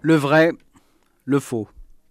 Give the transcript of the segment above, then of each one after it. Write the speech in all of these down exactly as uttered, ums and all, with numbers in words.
Le vrai, le faux.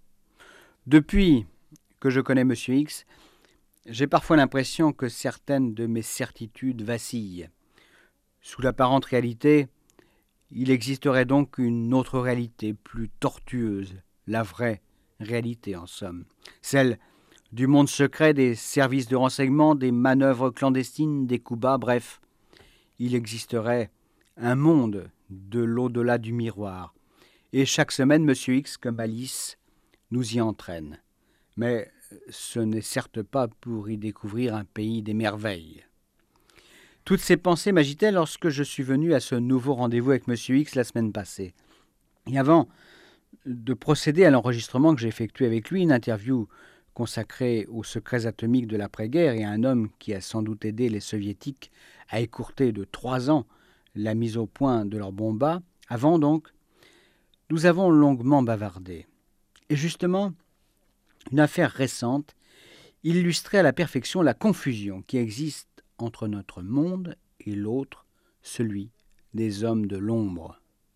Depuis que je connais Monsieur X, j'ai parfois l'impression que certaines de mes certitudes vacillent. Sous l'apparente réalité, il existerait donc une autre réalité plus tortueuse, la vraie réalité en somme, celle du monde secret, des services de renseignement, des manœuvres clandestines, des coups bas, bref, il existerait un monde de l'au-delà du miroir. Et chaque semaine, Monsieur X, comme Alice, nous y entraîne. Mais ce n'est certes pas pour y découvrir un pays des merveilles. Toutes ces pensées m'agitaient lorsque je suis venu à ce nouveau rendez-vous avec Monsieur X la semaine passée. Et avant de procéder à l'enregistrement que j'ai effectué avec lui, une interview consacrée aux secrets atomiques de l'après-guerre et à un homme qui a sans doute aidé les soviétiques à écourter de trois ans la mise au point de leur bomba, avant donc, nous avons longuement bavardé. Et justement, une affaire récente illustrait à la perfection la confusion qui existe entre notre monde et l'autre, celui des hommes de l'ombre.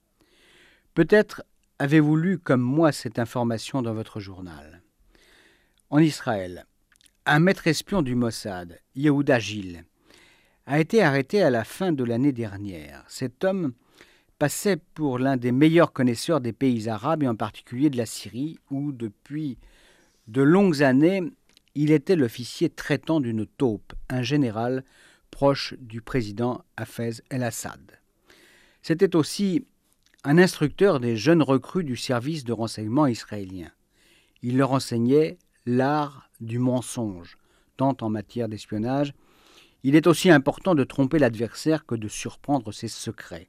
Peut-être avez-vous lu comme moi cette information dans votre journal. En Israël, un maître espion du Mossad, Yehuda Gil, a été arrêté à la fin de l'année dernière. Cet homme passait pour l'un des meilleurs connaisseurs des pays arabes et en particulier de la Syrie, où depuis de longues années, il était l'officier traitant d'une taupe, un général proche du président Hafez el-Assad. C'était aussi un instructeur des jeunes recrues du service de renseignement israélien. Il leur enseignait l'art du mensonge, tant en matière d'espionnage. Il est aussi important de tromper l'adversaire que de surprendre ses secrets.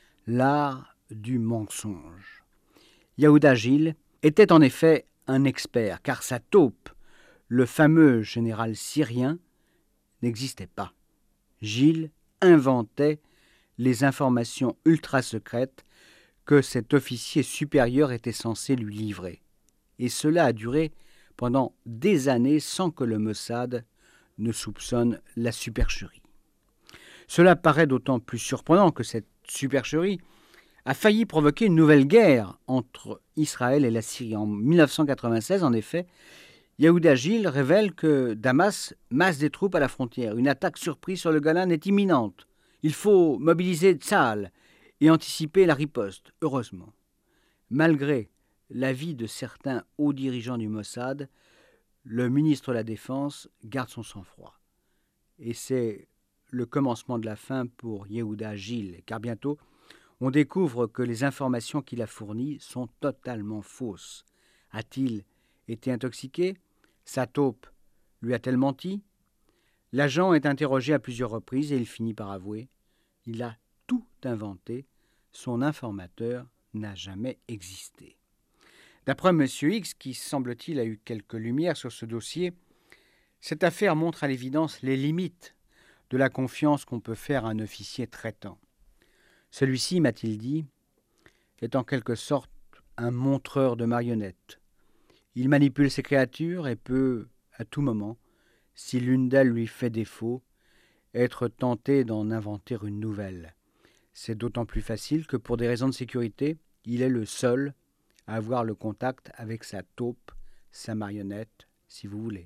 L'art du mensonge. Yehuda Gil était en effet un expert, car sa taupe, le fameux général syrien, n'existait pas. Gil inventait les informations ultra-secrètes que cet officier supérieur était censé lui livrer. Et cela a duré pendant des années sans que le Mossad ne soupçonne la supercherie. Cela paraît d'autant plus surprenant que cette supercherie a failli provoquer une nouvelle guerre entre Israël et la Syrie. En mille neuf cent quatre-vingt-seize, en effet, Yehuda Gil révèle que Damas masse des troupes à la frontière. Une attaque surprise sur le Golan est imminente. Il faut mobiliser Tsahal et anticiper la riposte. Heureusement, malgré l'avis de certains hauts dirigeants du Mossad, le ministre de la Défense garde son sang-froid. Et c'est le commencement de la fin pour Yehuda Gil, car bientôt, on découvre que les informations qu'il a fournies sont totalement fausses. A-t-il été intoxiqué? Sa taupe lui a-t-elle menti? L'agent est interrogé à plusieurs reprises et il finit par avouer. Il a tout inventé. Son informateur n'a jamais existé. D'après M. X, qui semble-t-il a eu quelques lumières sur ce dossier, cette affaire montre à l'évidence les limites de la confiance qu'on peut faire à un officier traitant. Celui-ci, m'a-t-il dit, est en quelque sorte un montreur de marionnettes. Il manipule ses créatures et peut, à tout moment, si l'une d'elles lui fait défaut, être tenté d'en inventer une nouvelle. C'est d'autant plus facile que pour des raisons de sécurité, il est le seul à avoir le contact avec sa taupe, sa marionnette, si vous voulez.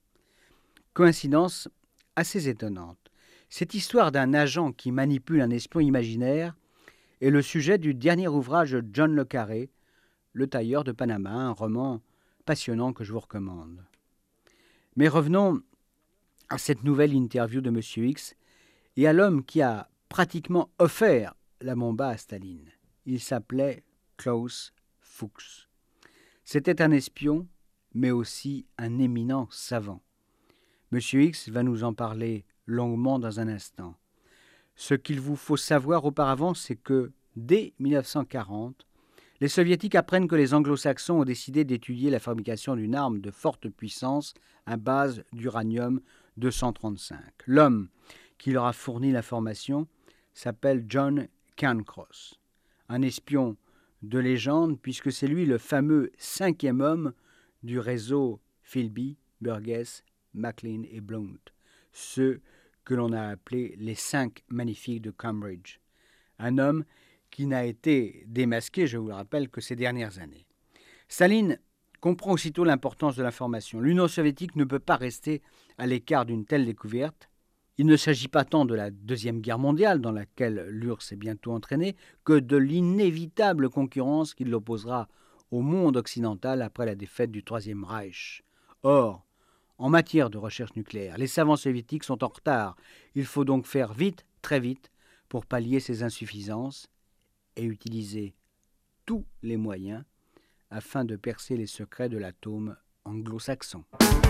Coïncidence assez étonnante. Cette histoire d'un agent qui manipule un espion imaginaire est le sujet du dernier ouvrage de John le Carré, Le Tailleur de Panama, un roman passionnant que je vous recommande. Mais revenons à cette nouvelle interview de M. X et à l'homme qui a pratiquement offert la bomba à Staline. Il s'appelait Klaus Fuchs. C'était un espion, mais aussi un éminent savant. M. X va nous en parler longuement dans un instant. Ce qu'il vous faut savoir auparavant, c'est que dès mille neuf cent quarante, les Soviétiques apprennent que les Anglo-Saxons ont décidé d'étudier la fabrication d'une arme de forte puissance à base d'uranium deux cent trente-cinq. L'homme qui leur a fourni l'information s'appelle John Cairncross, un espion de légende puisque c'est lui le fameux cinquième homme du réseau Philby, Burgess, Maclean et Blount, ceux que l'on a appelés les cinq magnifiques de Cambridge. Un homme qui n'a été démasqué, je vous le rappelle, que ces dernières années. Staline comprend aussitôt l'importance de l'information. L'Union soviétique ne peut pas rester à l'écart d'une telle découverte. Il ne s'agit pas tant de la Deuxième Guerre mondiale, dans laquelle l'U R S S est bientôt entraînée, que de l'inévitable concurrence qui l'opposera au monde occidental après la défaite du Troisième Reich. Or, en matière de recherche nucléaire, les savants soviétiques sont en retard. Il faut donc faire vite, très vite, pour pallier ces insuffisances et utiliser tous les moyens afin de percer les secrets de l'atome anglo-saxon.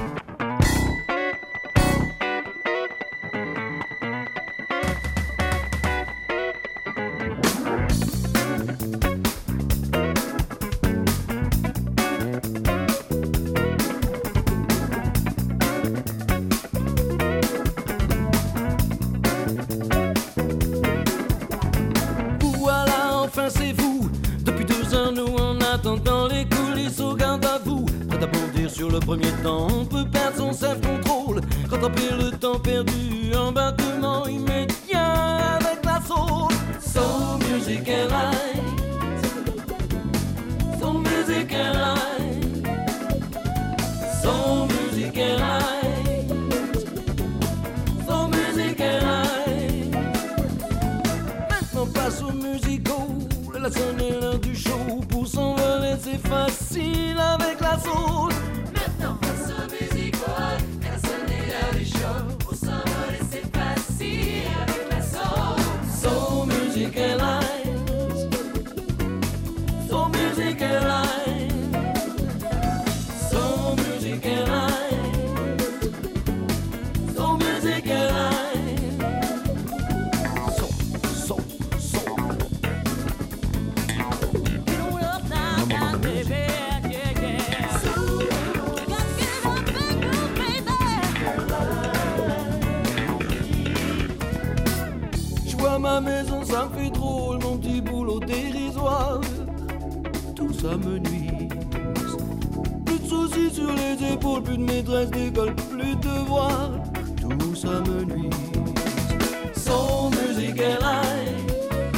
Dans les coulisses au garde à vous, prêt à bondir sur le premier temps, on peut perdre son self-control, rattraper le temps perdu, un battement immédiat avec la soul. Soul music and light, soul music and light, soul music and light, soul music and light. Maintenant place au musical, la scène est l'heure du show. Pour s'envoler c'est facile avec la soul. Maintenant place au musical, la scène est l'heure du show. Pour s'envoler c'est facile avec la soul. Soul music and light, soul music and light, soul music and light, soul music and light, soul, soul, soul. Ma maison ça me fait drôle, mon petit boulot dérisoire, tout ça me nuit. Plus de soucis sur les épaules, plus de maîtresse d'école, plus de devoirs, tout ça me nuit. Soul music and light,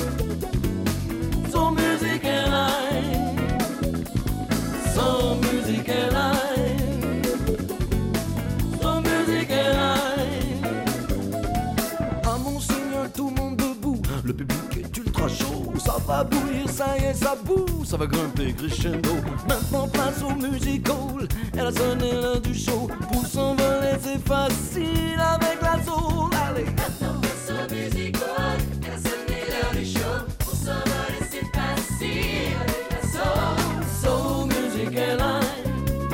soul music and light, soul music and light, soul music and light. À mon Seigneur tout le monde, le public est ultra chaud, ça va bouillir, ça y est, ça boue, ça va grimper crescendo. Maintenant place au musical, elle a sonné l'heure du show. Pour s'envoler c'est facile avec la soul. Allez. Maintenant place au musical, elle a sonné l'heure du show. Pour s'envoler c'est facile avec la soul. Soul music and light,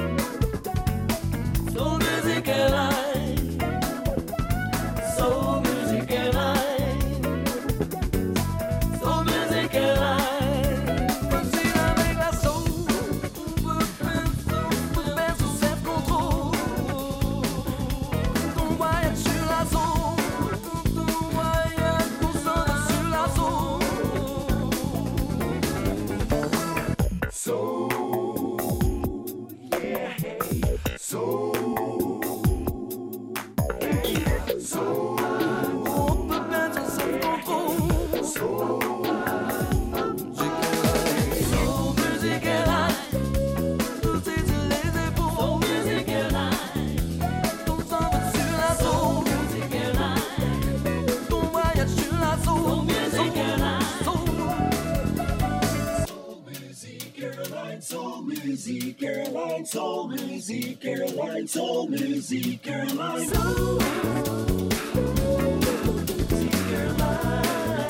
soul music and light, soul music and light. Soul music, Caroline, soul music, Caroline, soul music, Caroline. Soul music, Caroline.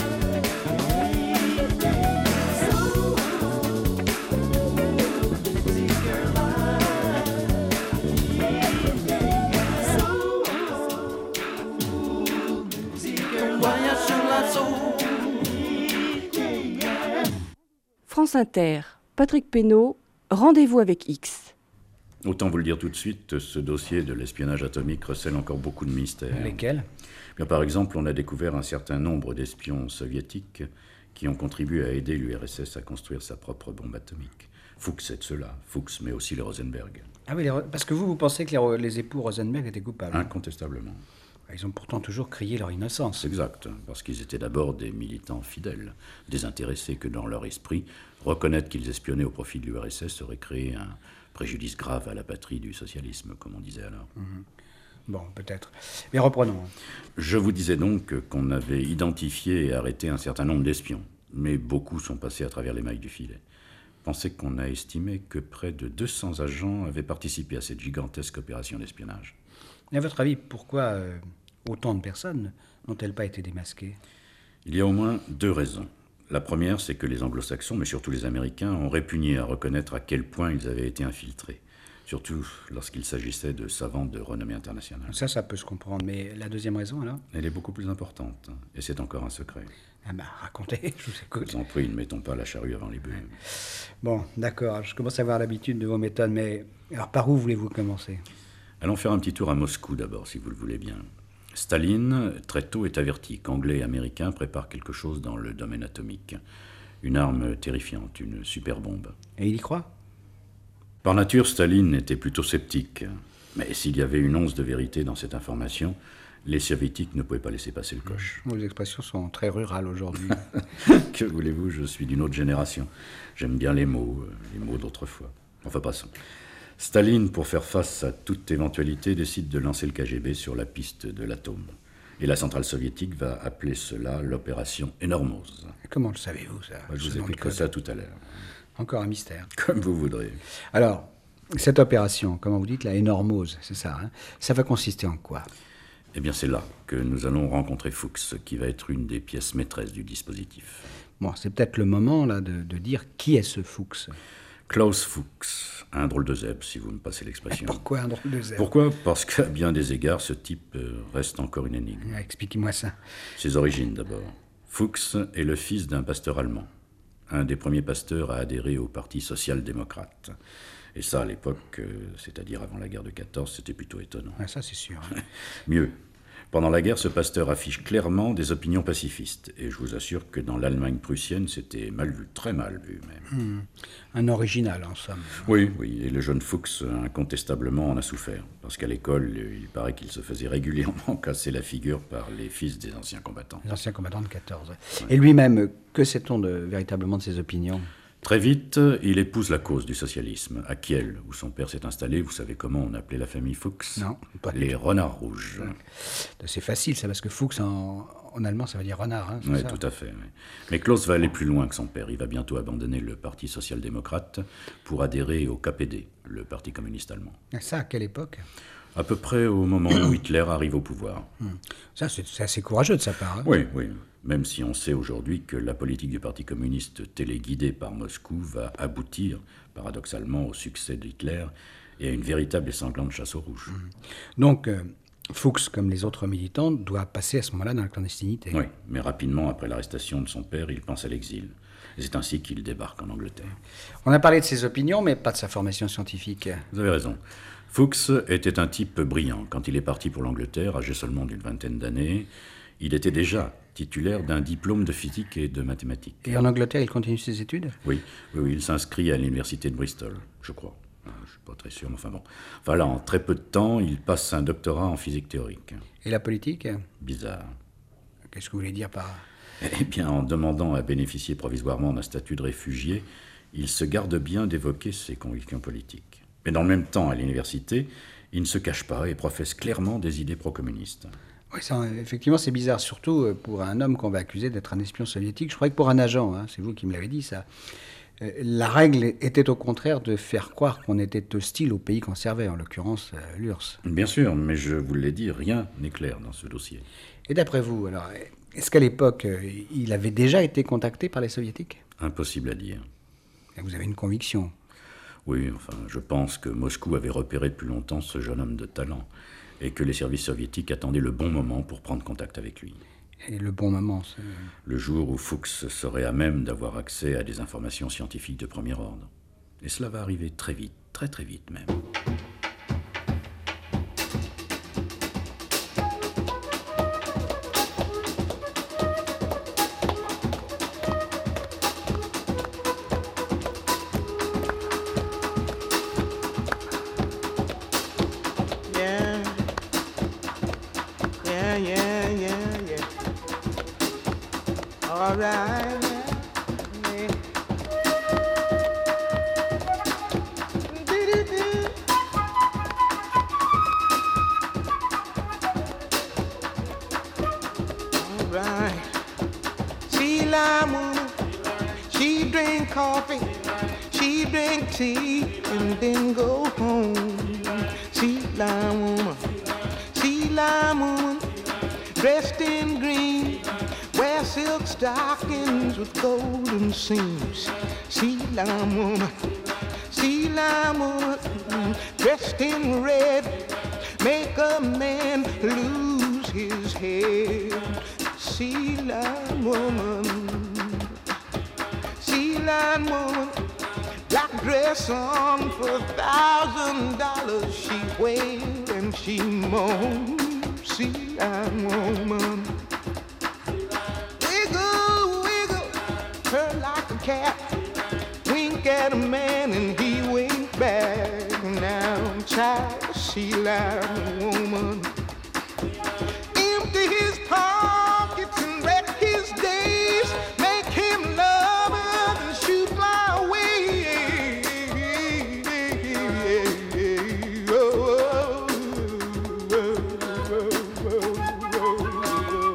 France Inter, Patrick Pénaud, Rendez-vous avec X. Autant vous le dire tout de suite, ce dossier de l'espionnage atomique recèle encore beaucoup de mystères. Lesquels ? Bien, par exemple, on a découvert un certain nombre d'espions soviétiques qui ont contribué à aider l'U R S S à construire sa propre bombe atomique. Fuchs est de cela, Fuchs, mais aussi les Rosenberg. Ah oui, les, parce que vous, vous pensez que les, les époux Rosenberg étaient coupables ? Incontestablement. Ils ont pourtant toujours crié leur innocence. C'est exact, parce qu'ils étaient d'abord des militants fidèles, désintéressés que dans leur esprit, reconnaître qu'ils espionnaient au profit de l'U R S S aurait créé un préjudice grave à la patrie du socialisme, comme on disait alors. Mmh. Bon, peut-être. Mais reprenons. Je vous disais donc qu'on avait identifié et arrêté un certain nombre d'espions, mais beaucoup sont passés à travers les mailles du filet. Pensez qu'on a estimé que près de deux cents agents avaient participé à cette gigantesque opération d'espionnage. Et à votre avis, pourquoi euh, autant de personnes n'ont-elles pas été démasquées ? Il y a au moins deux raisons. La première, c'est que les anglo-saxons, mais surtout les Américains, ont répugné à reconnaître à quel point ils avaient été infiltrés, surtout lorsqu'il s'agissait de savants de renommée internationale. Ça, ça peut se comprendre, mais la deuxième raison, alors ? Elle est beaucoup plus importante, et c'est encore un secret. Ah ben, racontez, je vous écoute. Je vous en prie, ne mettons pas la charrue avant les bœufs. Bon, d'accord, je commence à avoir l'habitude de vos méthodes, mais alors par où voulez-vous commencer ? Allons faire un petit tour à Moscou d'abord, si vous le voulez bien. Staline, très tôt, est averti qu'Anglais et Américains préparent quelque chose dans le domaine atomique. Une arme terrifiante, une superbombe. Et il y croit ? Par nature, Staline était plutôt sceptique. Mais s'il y avait une once de vérité dans cette information, les soviétiques ne pouvaient pas laisser passer le coche. Vos expressions sont très rurales aujourd'hui. Que voulez-vous, je suis d'une autre génération. J'aime bien les mots, les mots d'autrefois. Enfin, passons. Staline, pour faire face à toute éventualité, décide de lancer le K G B sur la piste de l'atome. Et la centrale soviétique va appeler cela l'opération Enormose. Comment le savez-vous, ça ? Je vous expliquerai ça tout à l'heure. Encore un mystère. Comme vous voudrez. Alors, cette opération, comment vous dites, la Enormose, c'est ça, hein ? Ça va consister en quoi ? Eh bien, c'est là que nous allons rencontrer Fuchs, qui va être une des pièces maîtresses du dispositif. Bon, c'est peut-être le moment, là, de, de dire qui est ce Fuchs. Klaus Fuchs, un drôle de zèbre, si vous me passez l'expression. Pourquoi un drôle de zèbre ? Pourquoi ? Parce qu'à bien des égards, ce type reste encore une énigme. Expliquez-moi ça. Ses origines, d'abord. Fuchs est le fils d'un pasteur allemand, un des premiers pasteurs à adhérer au Parti social-démocrate. Et ça, à l'époque, c'est-à-dire avant la guerre de quatorze, c'était plutôt étonnant. Ah, ça, c'est sûr. Hein. Mieux. Pendant la guerre, ce pasteur affiche clairement des opinions pacifistes. Et je vous assure que dans l'Allemagne prussienne, c'était mal vu, très mal vu même. Mmh. Un original, en somme. Oui, oui, et le jeune Fuchs, incontestablement, en a souffert. Parce qu'à l'école, il paraît qu'il se faisait régulièrement casser la figure par les fils des anciens combattants. Les anciens combattants de quatorze. Ouais. Et lui-même, que sait-on de, véritablement de ses opinions ? Très vite, il épouse la cause du socialisme, à Kiel, où son père s'est installé. Vous savez comment on appelait la famille Fuchs ? Non, pas les renards rouges. C'est facile, ça, parce que Fuchs, en, en allemand, ça veut dire renard. Hein, oui, tout à fait. Oui. Mais Klaus va aller plus loin que son père. Il va bientôt abandonner le Parti social-démocrate pour adhérer au K P D, le Parti communiste allemand. Et ça, à quelle époque ? À peu près au moment où Hitler arrive au pouvoir. Ça, c'est, c'est assez courageux de sa part. Hein. Oui, oui. Même si on sait aujourd'hui que la politique du Parti communiste téléguidée par Moscou va aboutir, paradoxalement, au succès d'Hitler et à une véritable et sanglante chasse aux rouges. Donc, euh, Fuchs, comme les autres militants, doit passer à ce moment-là dans la clandestinité. Oui, mais rapidement, après l'arrestation de son père, il pense à l'exil. Et c'est ainsi qu'il débarque en Angleterre. On a parlé de ses opinions, mais pas de sa formation scientifique. Vous avez raison. Fuchs était un type brillant. Quand il est parti pour l'Angleterre, âgé seulement d'une vingtaine d'années, il était déjà titulaire d'un diplôme de physique et de mathématiques. Et en Angleterre, il continue ses études ? Oui, oui, oui, il s'inscrit à l'université de Bristol, je crois. Je ne suis pas très sûr, mais enfin bon. Enfin là, en très peu de temps, il passe un doctorat en physique théorique. Et la politique ? Bizarre. Qu'est-ce que vous voulez dire par... Eh bien, en demandant à bénéficier provisoirement d'un statut de réfugié, il se garde bien d'évoquer ses convictions politiques. Mais dans le même temps, à l'université, il ne se cache pas et professe clairement des idées pro-communistes. Oui, ça, effectivement, c'est bizarre, surtout pour un homme qu'on va accuser d'être un espion soviétique. Je croyais que pour un agent, hein, c'est vous qui me l'avez dit, ça. Euh, la règle était au contraire de faire croire qu'on était hostile au pays qu'on servait, en l'occurrence euh, l'U R S S. Bien sûr, mais je vous l'ai dit, rien n'est clair dans ce dossier. Et d'après vous, alors, est-ce qu'à l'époque, euh, il avait déjà été contacté par les soviétiques ? Impossible à dire. Et vous avez une conviction ? Oui, enfin, je pense que Moscou avait repéré depuis longtemps ce jeune homme de talent et que les services soviétiques attendaient le bon moment pour prendre contact avec lui. Et le bon moment, c'est... Le jour où Fuchs serait à même d'avoir accès à des informations scientifiques de premier ordre. Et cela va arriver très vite, très très vite même. Yeah. Yeah. right. Yeah. Do-do-do. All right. Sea lime woman, she drink coffee, she drink tea, and then go home. Sea lime woman, sea lime woman, dressed in green, wear silk stockings with golden seams. Sea lime woman, sea lime woman, dressed in red, make a man lose his head. Sea lime woman, sea lime woman, black dress on for a thousand dollars. She wailed and she moaned. Sea lime woman, wiggle, wiggle, her like a cat. Wink at a man and he winked back. Now, child, sea lime woman, empty his pockets and wreck his days, make him love her and shoot fly away. Oh, oh, oh, oh, oh, oh.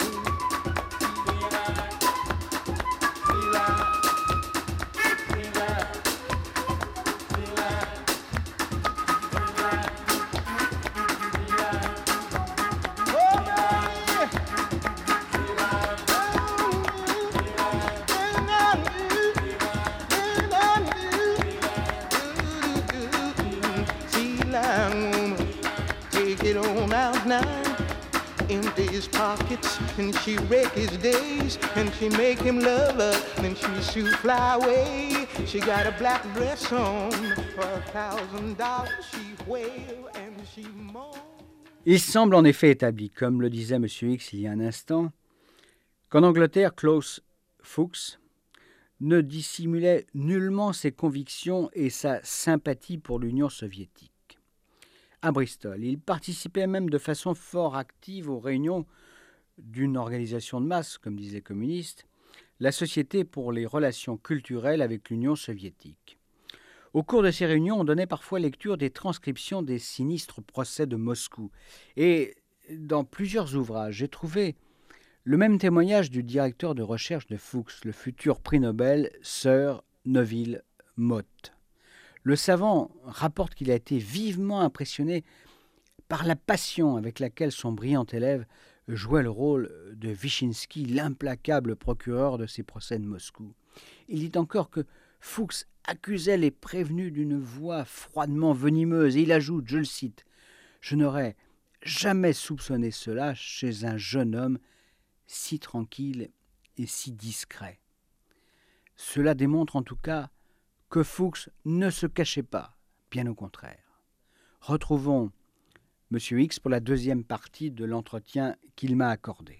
Take it on out now. Empty his pockets and she wreck his days, and she make him love her, then she shoot fly away. She got a black dress on for a thousand dollars. She wail and she moan. Il semble en effet établi, comme le disait M. X il y a un instant, qu'en Angleterre, Klaus Fuchs ne dissimulait nullement ses convictions et sa sympathie pour l'Union soviétique. À Bristol, il participait même de façon fort active aux réunions d'une organisation de masse, comme disaient les communistes, la Société pour les relations culturelles avec l'Union soviétique. Au cours de ces réunions, on donnait parfois lecture des transcriptions des sinistres procès de Moscou. Et dans plusieurs ouvrages, j'ai trouvé le même témoignage du directeur de recherche de Fuchs, le futur prix Nobel, Sir Neville Mott. Le savant rapporte qu'il a été vivement impressionné par la passion avec laquelle son brillant élève jouait le rôle de Wyszynski, l'implacable procureur de ces procès de Moscou. Il dit encore que Fuchs accusait les prévenus d'une voix froidement venimeuse, et il ajoute, je le cite, « Je n'aurais jamais soupçonné cela chez un jeune homme si tranquille et si discret. » Cela démontre en tout cas que Fuchs ne se cachait pas, bien au contraire. Retrouvons M. X pour la deuxième partie de l'entretien qu'il m'a accordé.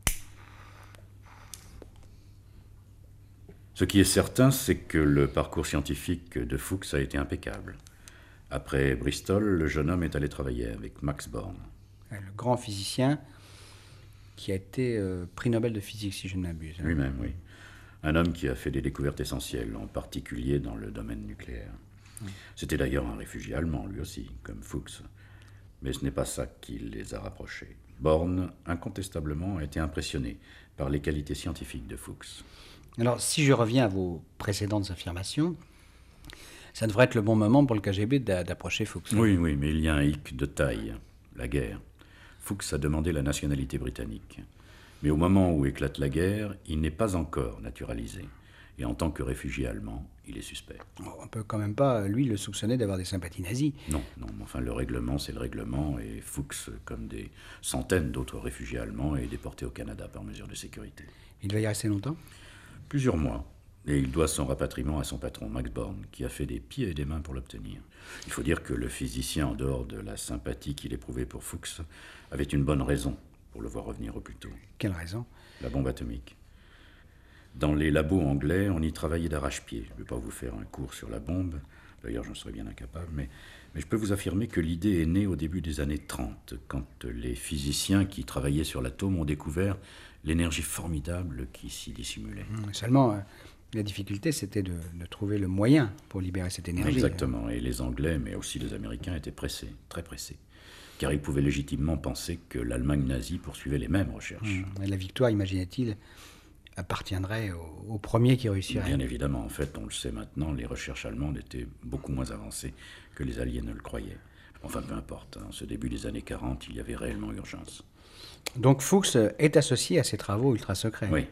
Ce qui est certain, c'est que le parcours scientifique de Fuchs a été impeccable. Après Bristol, le jeune homme est allé travailler avec Max Born. Le grand physicien qui a été euh, prix Nobel de physique, si je ne m'abuse. Lui-même, oui. Un homme qui a fait des découvertes essentielles, en particulier dans le domaine nucléaire. Oui. C'était d'ailleurs un réfugié allemand, lui aussi, comme Fuchs. Mais ce n'est pas ça qui les a rapprochés. Born, incontestablement, a été impressionné par les qualités scientifiques de Fuchs. Alors, si je reviens à vos précédentes affirmations, ça devrait être le bon moment pour le K G B d'approcher Fuchs. Oui, oui, mais il y a un hic de taille, la guerre. Fuchs a demandé la nationalité britannique. Mais au moment où éclate la guerre, il n'est pas encore naturalisé. Et en tant que réfugié allemand, il est suspect. On ne peut quand même pas, lui, le soupçonner d'avoir des sympathies nazies. Non, non, mais enfin, le règlement, c'est le règlement, et Fuchs, comme des centaines d'autres réfugiés allemands, est déporté au Canada par mesure de sécurité. Il va y rester longtemps ? Plusieurs mois. Et il doit son rapatriement à son patron, Max Born, qui a fait des pieds et des mains pour l'obtenir. Il faut dire que le physicien, en dehors de la sympathie qu'il éprouvait pour Fuchs, avait une bonne raison pour le voir revenir au plus tôt. Quelle raison ? La bombe atomique. Dans les labos anglais, on y travaillait d'arrache-pied. Je ne vais pas vous faire un cours sur la bombe, d'ailleurs j'en serais bien incapable, mais, mais je peux vous affirmer que l'idée est née au début des années trente, quand les physiciens qui travaillaient sur l'atome ont découvert l'énergie formidable qui s'y dissimulait. Mmh, seulement, euh, la difficulté, c'était de, de trouver le moyen pour libérer cette énergie. Exactement, et les Anglais, mais aussi les Américains, étaient pressés, très pressés, car ils pouvaient légitimement penser que l'Allemagne nazie poursuivait les mêmes recherches. Mmh. Et la victoire, imaginait-il, appartiendrait au, au premier qui réussirait. Bien évidemment, en fait, on le sait maintenant, les recherches allemandes étaient beaucoup moins avancées que les Alliés ne le croyaient. Enfin, peu importe, en ce début des années quarante, il y avait réellement urgence. Donc Fuchs est associé à ces travaux ultra secrets. Oui.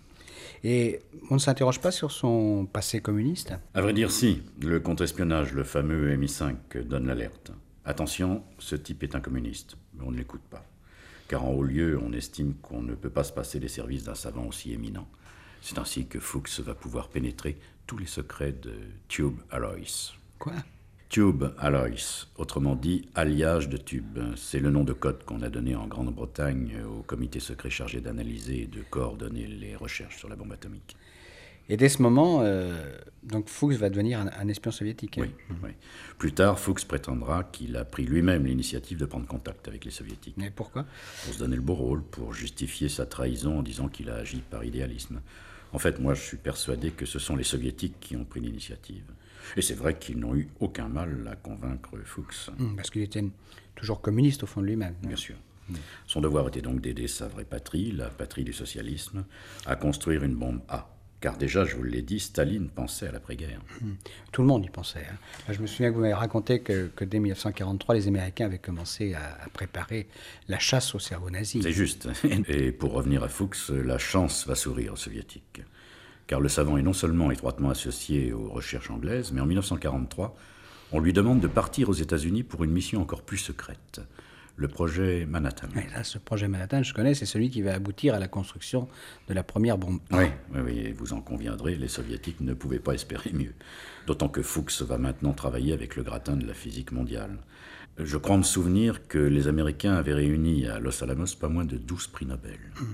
Et on ne s'interroge pas sur son passé communiste? À vrai dire, si. Le contre-espionnage, le fameux M I cinq, donne l'alerte. Attention, ce type est un communiste, mais on ne l'écoute pas. Car en haut lieu, on estime qu'on ne peut pas se passer des services d'un savant aussi éminent. C'est ainsi que Fuchs va pouvoir pénétrer tous les secrets de Tube Alloys. Quoi? Tube Alloys, autrement dit alliage de tube. C'est le nom de code qu'on a donné en Grande-Bretagne au comité secret chargé d'analyser et de coordonner les recherches sur la bombe atomique. Et dès ce moment, euh, donc Fuchs va devenir un, un espion soviétique. Oui, hein. oui. Plus tard, Fuchs prétendra qu'il a pris lui-même l'initiative de prendre contact avec les soviétiques. Mais pourquoi? Pour se donner le beau rôle, pour justifier sa trahison en disant qu'il a agi par idéalisme. En fait, moi, je suis persuadé que ce sont les soviétiques qui ont pris l'initiative. Et c'est vrai qu'ils n'ont eu aucun mal à convaincre Fuchs. Mmh, parce qu'il était toujours communiste au fond de lui-même. Bien sûr. Son devoir était donc d'aider sa vraie patrie, la patrie du socialisme, à construire une bombe A. Car déjà, je vous l'ai dit, Staline pensait à l'après-guerre. Mmh. Tout le monde y pensait. Hein. Je me souviens que vous m'avez raconté que, que dès mille neuf cent quarante-trois, les Américains avaient commencé à, à préparer la chasse au cerveau nazi. C'est juste. Et pour revenir à Fuchs, la chance va sourire aux soviétiques. Car le savant est non seulement étroitement associé aux recherches anglaises, mais en mille neuf cent quarante-trois, on lui demande de partir aux États-Unis pour une mission encore plus secrète, le projet Manhattan. Et là, ce projet Manhattan, je connais, c'est celui qui va aboutir à la construction de la première bombe. Oui, oui, oui, et vous en conviendrez, les soviétiques ne pouvaient pas espérer mieux. D'autant que Fuchs va maintenant travailler avec le gratin de la physique mondiale. Je crois me souvenir que les Américains avaient réuni à Los Alamos pas moins de douze prix Nobel. Mmh.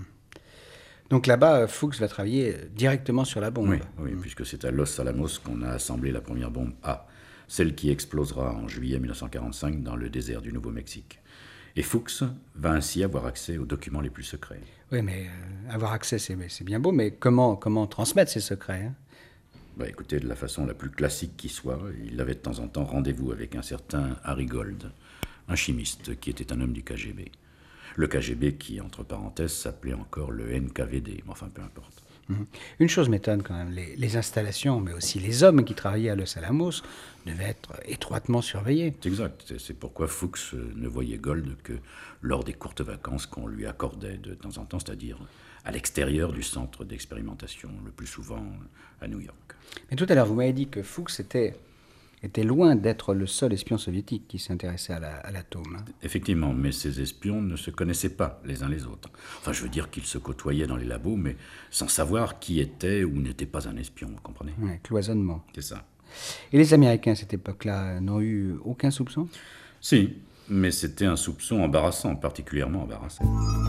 Donc là-bas, Fuchs va travailler directement sur la bombe. Oui, oui, mmh. puisque c'est à Los Alamos qu'on a assemblé la première bombe A, celle qui explosera en juillet mille neuf cent quarante-cinq dans le désert du Nouveau-Mexique. Et Fuchs va ainsi avoir accès aux documents les plus secrets. Oui, mais euh, avoir accès, c'est, c'est bien beau, mais comment, comment transmettre ces secrets, hein? Bah, écoutez, de la façon la plus classique qui soit, il avait de temps en temps rendez-vous avec un certain Harry Gold, un chimiste qui était un homme du K G B. Le K G B qui, entre parenthèses, s'appelait encore le N K V D, mais enfin, peu importe. Mmh. Une chose m'étonne quand même, les, les installations, mais aussi les hommes qui travaillaient à Los Alamos devaient être étroitement surveillés. C'est exact, c'est pourquoi Fuchs ne voyait Gold que lors des courtes vacances qu'on lui accordait de temps en temps, c'est-à-dire à l'extérieur du centre d'expérimentation, le plus souvent à New York. Mais tout à l'heure, vous m'avez dit que Fuchs était... était loin d'être le seul espion soviétique qui s'intéressait à, la, à l'atome. Hein. Effectivement, mais ces espions ne se connaissaient pas les uns les autres. Enfin, je veux dire qu'ils se côtoyaient dans les labos, mais sans savoir qui était ou n'était pas un espion, vous comprenez? Ouais, cloisonnement. C'est ça. Et les Américains, à cette époque-là, n'ont eu aucun soupçon? Si, mais c'était un soupçon embarrassant, particulièrement embarrassant.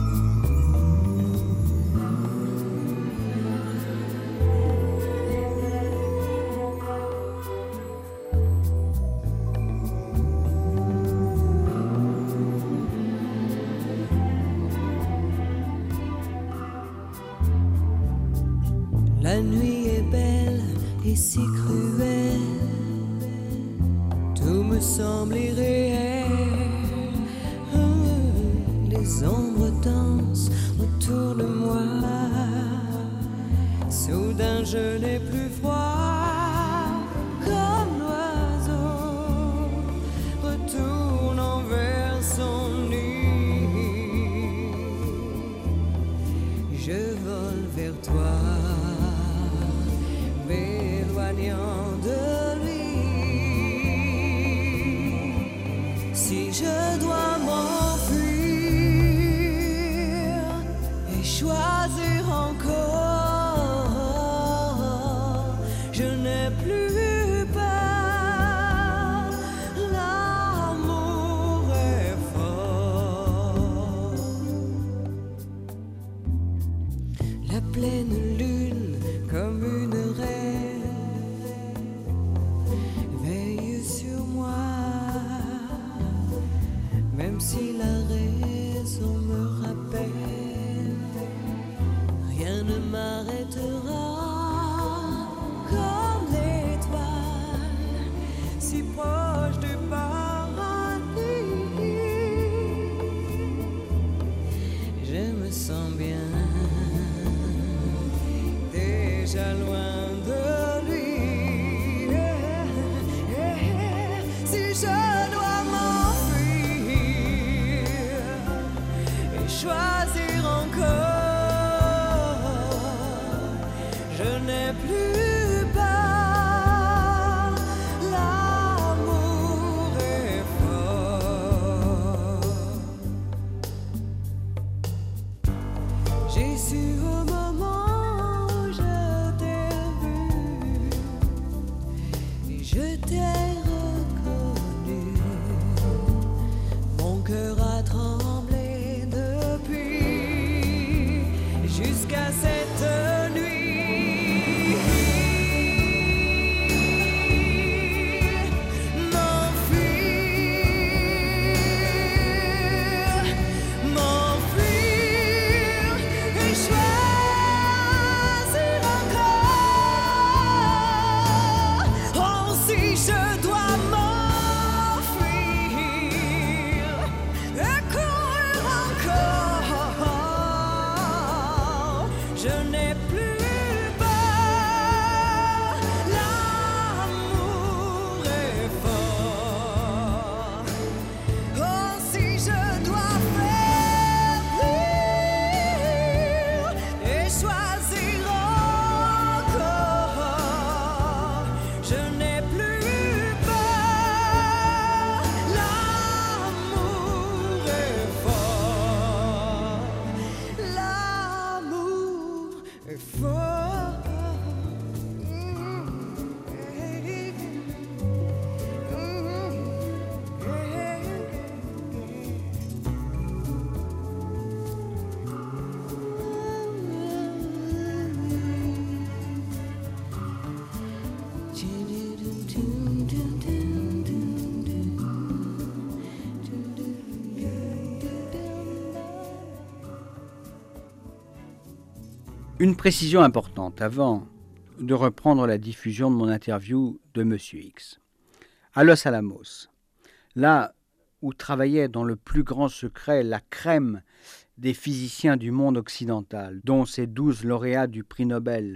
La nuit est belle et si cruelle, tout me semble irréel. Oh, les ombres dansent autour de moi. Soudain je n'ai plus froid, comme l'oiseau retournant vers son nid. Je vole vers toi, m'éloignant de lui. Si je dois m'enfuir et choisir encore, je n'ai plus peur, l'amour est fort. La pleine lune comme une reine veille sur moi, même si la raison me rappelle sur un moment où je t'ai vu, et je t'ai reconnu. Mon cœur a tremblé depuis jusqu'à cette nuit. Une précision importante avant de reprendre la diffusion de mon interview de Monsieur X. À Los Alamos, là où travaillait dans le plus grand secret la crème des physiciens du monde occidental, dont ces douze lauréats du prix Nobel,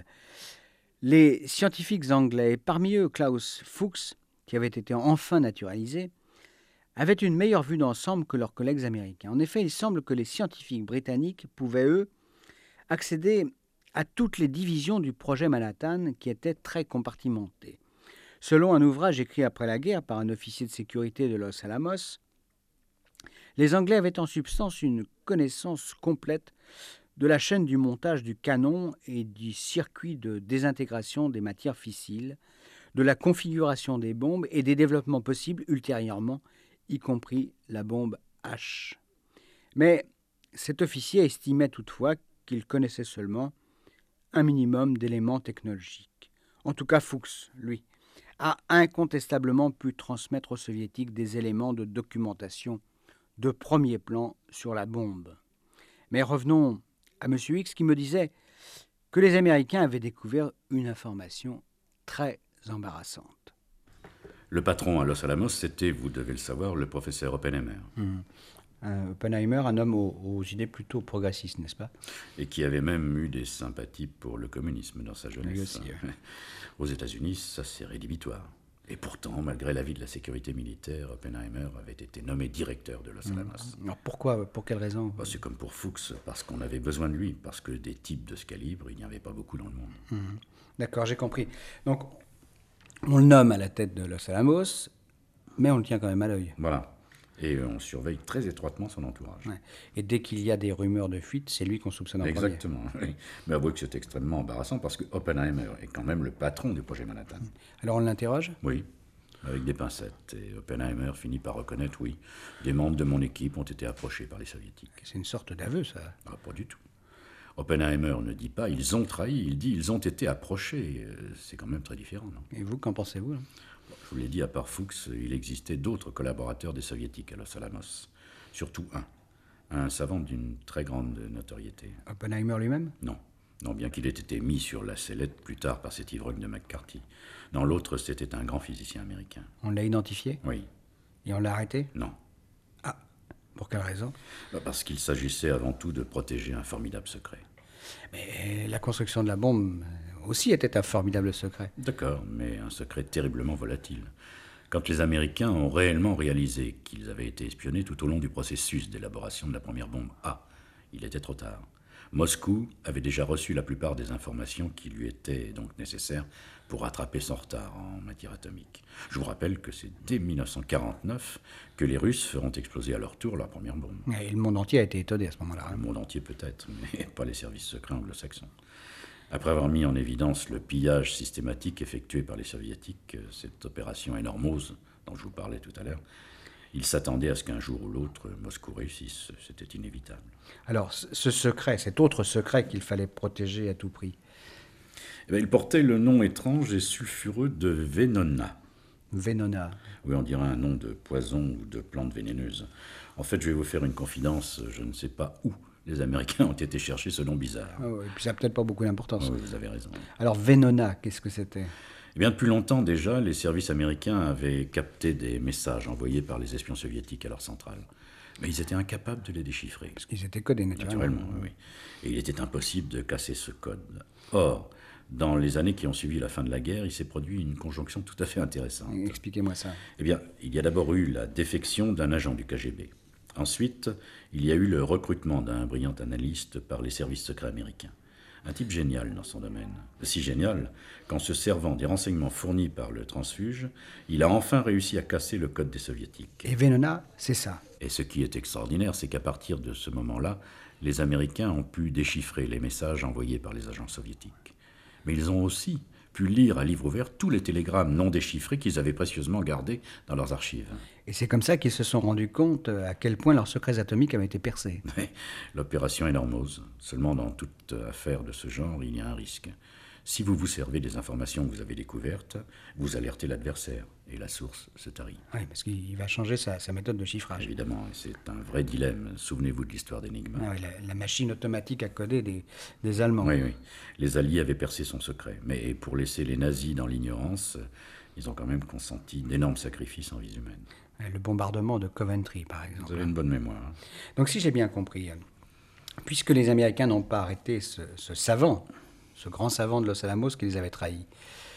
les scientifiques anglais, et parmi eux Klaus Fuchs, qui avait été enfin naturalisé, avaient une meilleure vue d'ensemble que leurs collègues américains. En effet, il semble que les scientifiques britanniques pouvaient, eux, accéder à toutes les divisions du projet Manhattan qui étaient très compartimentées. Selon un ouvrage écrit après la guerre par un officier de sécurité de Los Alamos, les Anglais avaient en substance une connaissance complète de la chaîne du montage du canon et du circuit de désintégration des matières fissiles, de la configuration des bombes et des développements possibles ultérieurement, y compris la bombe H. Mais cet officier estimait toutefois qu'il connaissait seulement un minimum d'éléments technologiques. En tout cas, Fuchs, lui, a incontestablement pu transmettre aux soviétiques des éléments de documentation de premier plan sur la bombe. Mais revenons à M. X qui me disait que les Américains avaient découvert une information très embarrassante. Le patron à Los Alamos, c'était, vous devez le savoir, le professeur Oppenheimer. Mmh. Un Oppenheimer, un homme aux, aux idées plutôt progressistes, n'est-ce pas? Et qui avait même eu des sympathies pour le communisme dans sa jeunesse. Aussi, ouais. Aux États-Unis, ça c'est rédhibitoire. Et pourtant, malgré l'avis de la sécurité militaire, Oppenheimer avait été nommé directeur de Los Alamos. Alors pourquoi? Pour quelle raison? Bah, c'est comme pour Fuchs, parce qu'on avait besoin de lui, parce que des types de ce calibre, il n'y avait pas beaucoup dans le monde. Mmh. D'accord, j'ai compris. Donc, on le nomme à la tête de Los Alamos, mais on le tient quand même à l'œil. Voilà. Et on surveille très étroitement son entourage. Ouais. Et dès qu'il y a des rumeurs de fuite, c'est lui qu'on soupçonne en Exactement, oui. Mais avouez que c'est extrêmement embarrassant parce que Oppenheimer est quand même le patron du projet Manhattan. Alors on l'interroge? Oui, avec des pincettes. Et Oppenheimer finit par reconnaître, oui, des membres de mon équipe ont été approchés par les soviétiques. C'est une sorte d'aveu, ça. Ah, pas du tout. Oppenheimer ne dit pas « ils ont trahi », il dit « ils ont été approchés ». C'est quand même très différent, non? Et vous, qu'en pensez-vous là? Je vous l'ai dit, à part Fuchs, il existait d'autres collaborateurs des soviétiques à Los Alamos. Surtout un. Un savant d'une très grande notoriété. Oppenheimer lui-même? Non. Non, bien qu'il ait été mis sur la sellette plus tard par cet ivrogne de McCarthy. Dans l'autre, c'était un grand physicien américain. On l'a identifié? Oui. Et on l'a arrêté? Non. Ah, pour quelle raison? Bah parce qu'il s'agissait avant tout de protéger un formidable secret. Mais la construction de la bombe aussi était un formidable secret. D'accord, mais un secret terriblement volatile. Quand les Américains ont réellement réalisé qu'ils avaient été espionnés tout au long du processus d'élaboration de la première bombe A, il était trop tard. Moscou avait déjà reçu la plupart des informations qui lui étaient donc nécessaires pour rattraper son retard en matière atomique. Je vous rappelle que c'est dès mille neuf cent quarante-neuf que les Russes feront exploser à leur tour leur première bombe. Et le monde entier a été étonné à ce moment-là. Le monde entier peut-être, mais pas les services secrets anglo-saxons. Après avoir mis en évidence le pillage systématique effectué par les soviétiques, cette opération Enormose dont je vous parlais tout à l'heure, ils s'attendaient à ce qu'un jour ou l'autre, Moscou réussisse. C'était inévitable. Alors, ce secret, cet autre secret qu'il fallait protéger à tout prix. Eh bien, il portait le nom étrange et sulfureux de Venona. Venona. Oui, on dirait un nom de poison ou de plante vénéneuse. En fait, je vais vous faire une confidence, je ne sais pas où les Américains ont été chercher ce nom bizarre. Oh, et puis ça n'a peut-être pas beaucoup d'importance. Oh, oui, vous avez raison. Alors, Venona, qu'est-ce que c'était ? Eh bien, depuis longtemps déjà, les services américains avaient capté des messages envoyés par les espions soviétiques à leur centrale. Mais ils étaient incapables de les déchiffrer. Parce qu'ils étaient codés, naturellement. Naturellement, oui, oui. Et il était impossible de casser ce code. Or, dans les années qui ont suivi la fin de la guerre, il s'est produit une conjonction tout à fait intéressante. Expliquez-moi ça. Eh bien, il y a d'abord eu la défection d'un agent du K G B. Ensuite, il y a eu le recrutement d'un brillant analyste par les services secrets américains. Un type génial dans son domaine. Si génial qu'en se servant des renseignements fournis par le transfuge, il a enfin réussi à casser le code des soviétiques. Et Venona, c'est ça. Et ce qui est extraordinaire, c'est qu'à partir de ce moment-là, les Américains ont pu déchiffrer les messages envoyés par les agents soviétiques. Mais ils ont aussi pu lire à livre ouvert tous les télégrammes non déchiffrés qu'ils avaient précieusement gardés dans leurs archives. Et c'est comme ça qu'ils se sont rendus compte à quel point leurs secrets atomiques avaient été percés. Mais l'opération Enormose, seulement dans toute affaire de ce genre, il y a un risque. Si vous vous servez des informations que vous avez découvertes, vous alertez l'adversaire, et la source se tarit. Oui, parce qu'il va changer sa, sa méthode de chiffrage. Évidemment, et c'est un vrai dilemme. Souvenez-vous de l'histoire d'Enigma. Ah oui, la, la machine automatique à coder des, des Allemands. Oui, oui. Les Alliés avaient percé son secret. Mais pour laisser les nazis dans l'ignorance, ils ont quand même consenti d'énormes sacrifices en vie humaine. Le bombardement de Coventry, par exemple. Vous avez une bonne mémoire. Hein. Donc si j'ai bien compris, puisque les Américains n'ont pas arrêté ce, ce savant, ce grand savant de Los Alamos qui les avait trahis,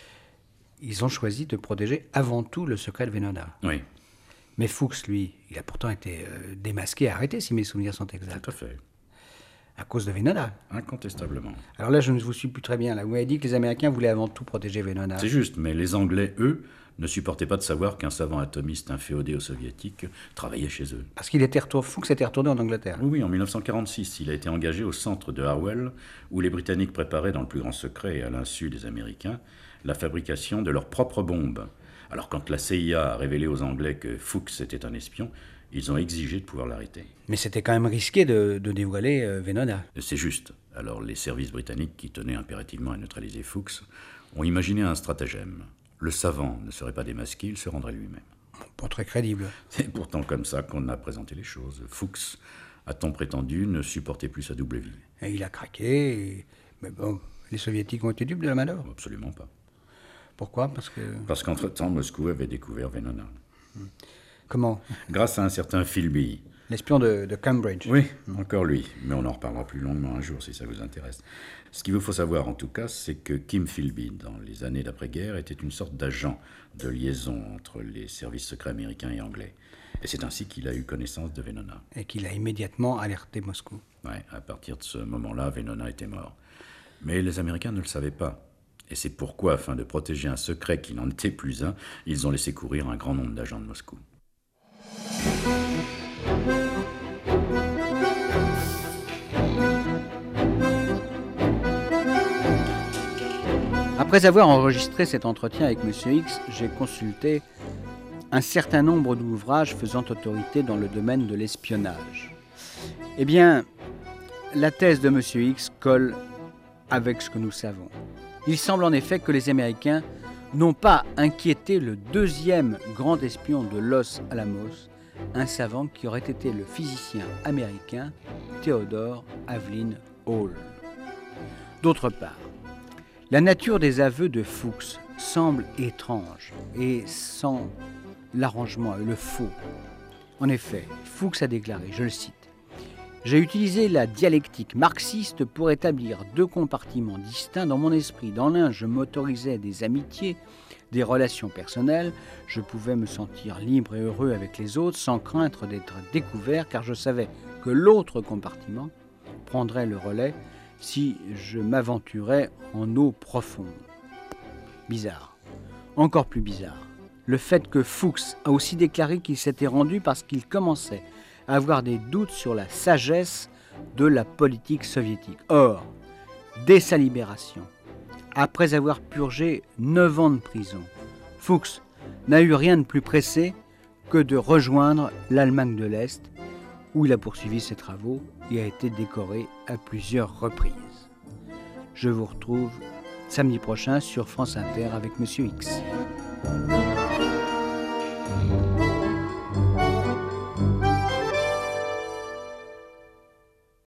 ils ont choisi de protéger avant tout le secret de Venona. Oui. Mais Fuchs, lui, il a pourtant été euh, démasqué et arrêté, si mes souvenirs sont exacts. Tout à fait. À cause de Venona. Incontestablement. Alors là, je ne vous suis plus très bien. Là, vous m'avez dit que les Américains voulaient avant tout protéger Venona. C'est juste, mais les Anglais, eux, ne supportaient pas de savoir qu'un savant atomiste inféodé aux Soviétiques travaillait chez eux. Parce qu'il était retour... Fuchs était retourné en Angleterre. Oui, oui, en mille neuf cent quarante-six, il a été engagé au centre de Harwell, où les Britanniques préparaient dans le plus grand secret, et à l'insu des Américains, la fabrication de leurs propres bombes. Alors quand la C I A a révélé aux Anglais que Fuchs était un espion, ils ont exigé de pouvoir l'arrêter. Mais c'était quand même risqué de, de dévoiler euh, Venona. C'est juste. Alors les services britanniques, qui tenaient impérativement à neutraliser Fuchs, ont imaginé un stratagème. Le savant ne serait pas démasqué, il se rendrait lui-même. Pas très crédible. C'est pourtant comme ça qu'on a présenté les choses. Fuchs, a-t-on prétendu, ne supportait plus sa double vie. Et il a craqué, et... mais bon, les Soviétiques ont été dupes de la manœuvre. Absolument pas. Pourquoi ? Parce que... Parce qu'entre-temps, Moscou avait découvert Venona. Comment ? Grâce à un certain Philby. L'espion de, de Cambridge. Oui, encore lui. Mais on en reparlera plus longuement un jour, si ça vous intéresse. Ce qu'il vous faut savoir, en tout cas, c'est que Kim Philby, dans les années d'après-guerre, était une sorte d'agent de liaison entre les services secrets américains et anglais. Et c'est ainsi qu'il a eu connaissance de Venona. Et qu'il a immédiatement alerté Moscou. Oui, à partir de ce moment-là, Venona était mort. Mais les Américains ne le savaient pas. Et c'est pourquoi, afin de protéger un secret qui n'en était plus un, ils ont laissé courir un grand nombre d'agents de Moscou. Après avoir enregistré cet entretien avec M. X, j'ai consulté un certain nombre d'ouvrages faisant autorité dans le domaine de l'espionnage. Eh bien, la thèse de M. X colle avec ce que nous savons. Il semble en effet que les Américains n'ont pas inquiété le deuxième grand espion de Los Alamos, un savant qui aurait été le physicien américain Theodore Evelyn Hall. D'autre part, la nature des aveux de Fuchs semble étrange et sans l'arrangement et le faux. En effet, Fuchs a déclaré, je le cite, « J'ai utilisé la dialectique marxiste pour établir deux compartiments distincts dans mon esprit. Dans l'un, je m'autorisais des amitiés, des relations personnelles. Je pouvais me sentir libre et heureux avec les autres sans craindre d'être découvert car je savais que l'autre compartiment prendrait le relais si je m'aventurais en eau profonde. Bizarre. Encore plus bizarre. Le fait que Fuchs a aussi déclaré qu'il s'était rendu parce qu'il commençait à avoir des doutes sur la sagesse de la politique soviétique. Or, dès sa libération, après avoir purgé neuf ans de prison, Fuchs n'a eu rien de plus pressé que de rejoindre l'Allemagne de l'Est, où il a poursuivi ses travaux et a été décoré à plusieurs reprises. Je vous retrouve samedi prochain sur France Inter avec Monsieur X.